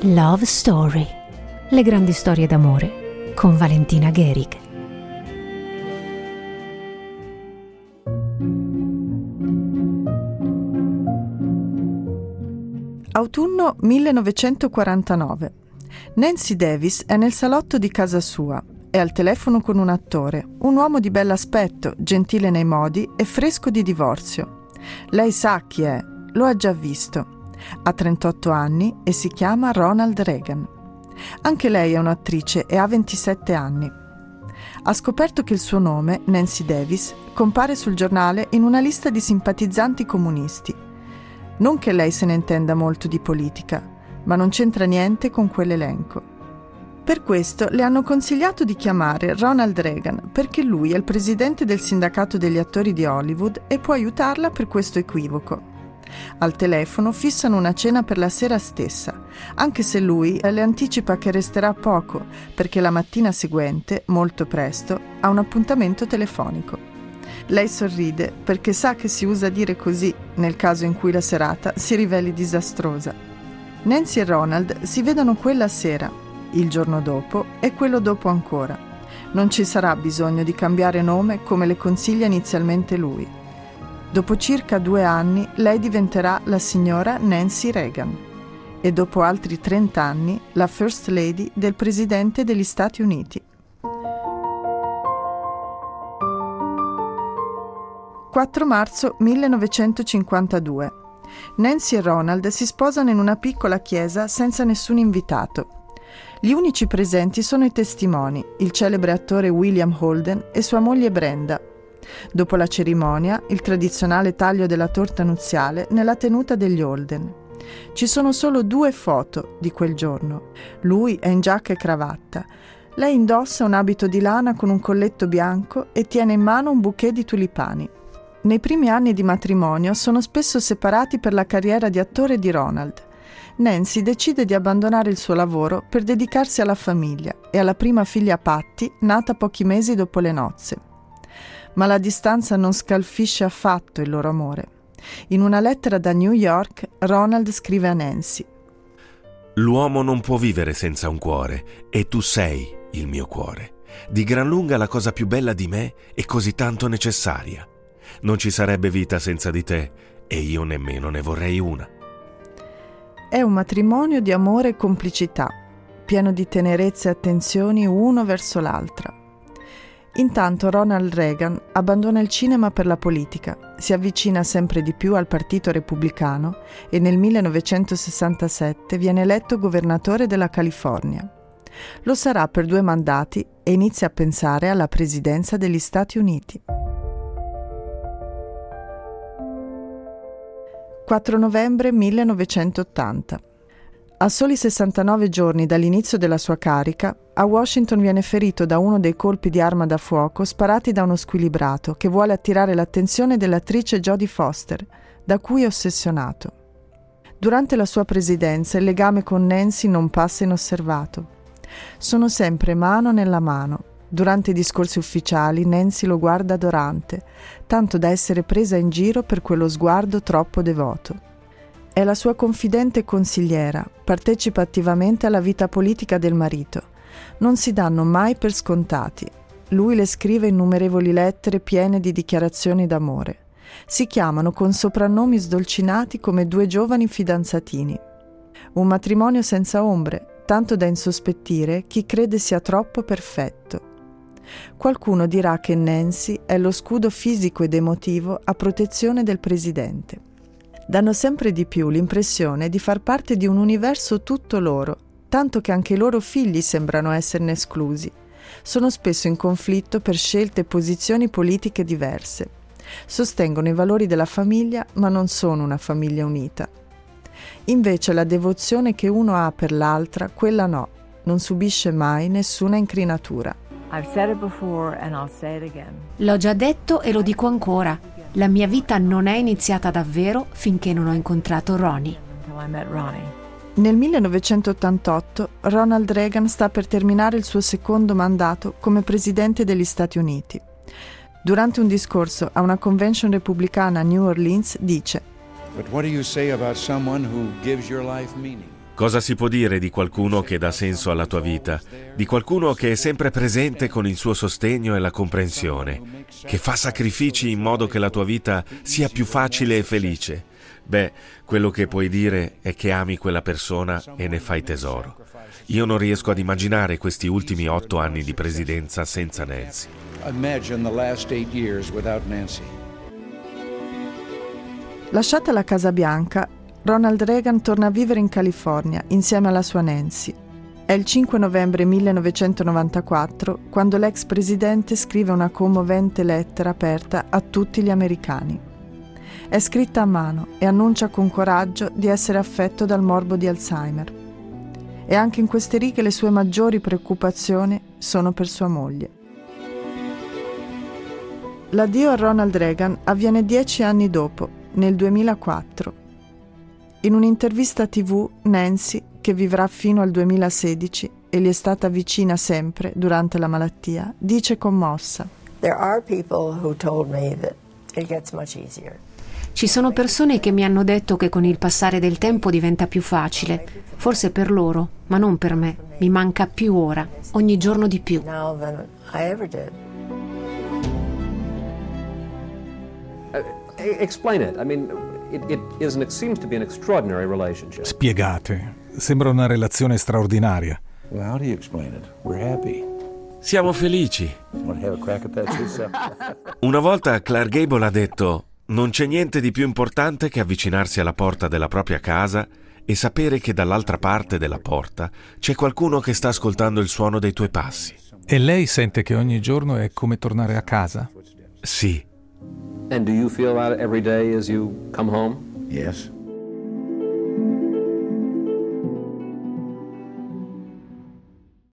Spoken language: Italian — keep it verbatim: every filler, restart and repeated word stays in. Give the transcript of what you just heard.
Love Story. Le grandi storie d'amore con Valentina Gehrig. Autunno millenovecentoquarantanove. Nancy Davis è nel salotto di casa sua. È al telefono con un attore, un uomo di bell'aspetto, gentile nei modi e fresco di divorzio. Lei sa chi è, lo ha già visto. Ha trentotto anni e si chiama Ronald Reagan. Anche lei è un'attrice e ha ventisette anni. Ha scoperto che il suo nome, Nancy Davis, compare sul giornale in una lista di simpatizzanti comunisti. Non che lei se ne intenda molto di politica, ma non c'entra niente con quell'elenco. Per questo le hanno consigliato di chiamare Ronald Reagan, perché lui è il presidente del sindacato degli attori di Hollywood e può aiutarla per questo equivoco. Al telefono fissano una cena per la sera stessa, anche se lui le anticipa che resterà poco, perché la mattina seguente, molto presto, ha un appuntamento telefonico. Lei sorride perché sa che si usa dire così nel caso in cui la serata si riveli disastrosa. Nancy e Ronald si vedono quella sera, il giorno dopo e quello dopo ancora. Non ci sarà bisogno di cambiare nome come le consiglia inizialmente lui. Dopo circa due anni lei diventerà la signora Nancy Reagan e dopo altri trenta anni la First Lady del Presidente degli Stati Uniti. quattro marzo millenovecentocinquantadue. Nancy e Ronald si sposano in una piccola chiesa senza nessun invitato. Gli unici presenti sono i testimoni, il celebre attore William Holden e sua moglie Brenda. Dopo la cerimonia, il tradizionale taglio della torta nuziale nella tenuta degli Holden. Ci sono solo due foto di quel giorno. Lui è in giacca e cravatta. Lei indossa un abito di lana con un colletto bianco e tiene in mano un bouquet di tulipani. Nei primi anni di matrimonio sono spesso separati per la carriera di attore di Ronald. Nancy decide di abbandonare il suo lavoro per dedicarsi alla famiglia e alla prima figlia Patty, nata pochi mesi dopo le nozze. Ma la distanza non scalfisce affatto il loro amore. In una lettera da New York, Ronald scrive a Nancy: «L'uomo non può vivere senza un cuore, e tu sei il mio cuore. Di gran lunga la cosa più bella di me e così tanto necessaria. Non ci sarebbe vita senza di te, e io nemmeno ne vorrei una». È un matrimonio di amore e complicità, pieno di tenerezze e attenzioni uno verso l'altra. Intanto Ronald Reagan abbandona il cinema per la politica, si avvicina sempre di più al Partito Repubblicano e nel millenovecentosessantasette viene eletto governatore della California. Lo sarà per due mandati e inizia a pensare alla presidenza degli Stati Uniti. quattro novembre millenovecentottanta. A soli sessantanove giorni dall'inizio della sua carica, a Washington viene ferito da uno dei colpi di arma da fuoco sparati da uno squilibrato che vuole attirare l'attenzione dell'attrice Jodie Foster, da cui è ossessionato. Durante la sua presidenza il legame con Nancy non passa inosservato. Sono sempre mano nella mano. Durante i discorsi ufficiali Nancy lo guarda adorante, tanto da essere presa in giro per quello sguardo troppo devoto. È la sua confidente e consigliera, partecipa attivamente alla vita politica del marito. Non si danno mai per scontati. Lui le scrive innumerevoli lettere piene di dichiarazioni d'amore. Si chiamano con soprannomi sdolcinati come due giovani fidanzatini. Un matrimonio senza ombre, tanto da insospettire chi crede sia troppo perfetto. Qualcuno dirà che Nancy è lo scudo fisico ed emotivo a protezione del presidente. Danno sempre di più l'impressione di far parte di un universo tutto loro, tanto che anche i loro figli sembrano esserne esclusi. Sono spesso in conflitto per scelte e posizioni politiche diverse. Sostengono i valori della famiglia, ma non sono una famiglia unita. Invece la devozione che uno ha per l'altra, quella no, non subisce mai nessuna incrinatura. L'ho già detto e lo dico ancora. La mia vita non è iniziata davvero finché non ho incontrato Ronnie. Nel millenovecentottantotto Ronald Reagan sta per terminare il suo secondo mandato come presidente degli Stati Uniti. Durante un discorso a una convention repubblicana a New Orleans dice: But what do you say about someone who gives your life meaning? Cosa si può dire di qualcuno che dà senso alla tua vita? Di qualcuno che è sempre presente con il suo sostegno e la comprensione, che fa sacrifici in modo che la tua vita sia più facile e felice? Beh, quello che puoi dire è che ami quella persona e ne fai tesoro. Io non riesco ad immaginare questi ultimi otto anni di presidenza senza Nancy. Imagine the last eight years without Nancy. Lasciata la Casa Bianca, Ronald Reagan torna a vivere in California insieme alla sua Nancy. È il cinque novembre millenovecentonovantaquattro quando l'ex presidente scrive una commovente lettera aperta a tutti gli americani. È scritta a mano e annuncia con coraggio di essere affetto dal morbo di Alzheimer. E anche in queste righe le sue maggiori preoccupazioni sono per sua moglie. L'addio a Ronald Reagan avviene dieci anni dopo, nel duemilaquattro. In un'intervista tivù, Nancy, che vivrà fino al duemilasedici e gli è stata vicina sempre durante la malattia, dice commossa: There are people who told me that it gets much easier. Ci sono persone che mi hanno detto che con il passare del tempo diventa più facile, forse per loro, ma non per me. Mi manca più ora, ogni giorno di più. Now than I ever did. Uh, explain it. I mean, it, it, is an, it seems to be an extraordinary relationship. Spiegate. Sembra una relazione straordinaria. Well, how do you explain it? We're happy. Siamo felici. Want to have a crack at that yourself? Una volta Clark Gable ha detto: non c'è niente di più importante che avvicinarsi alla porta della propria casa e sapere che dall'altra parte della porta c'è qualcuno che sta ascoltando il suono dei tuoi passi. E lei sente che ogni giorno è come tornare a casa? Sì. And do you feel that every day as you come home? Yes.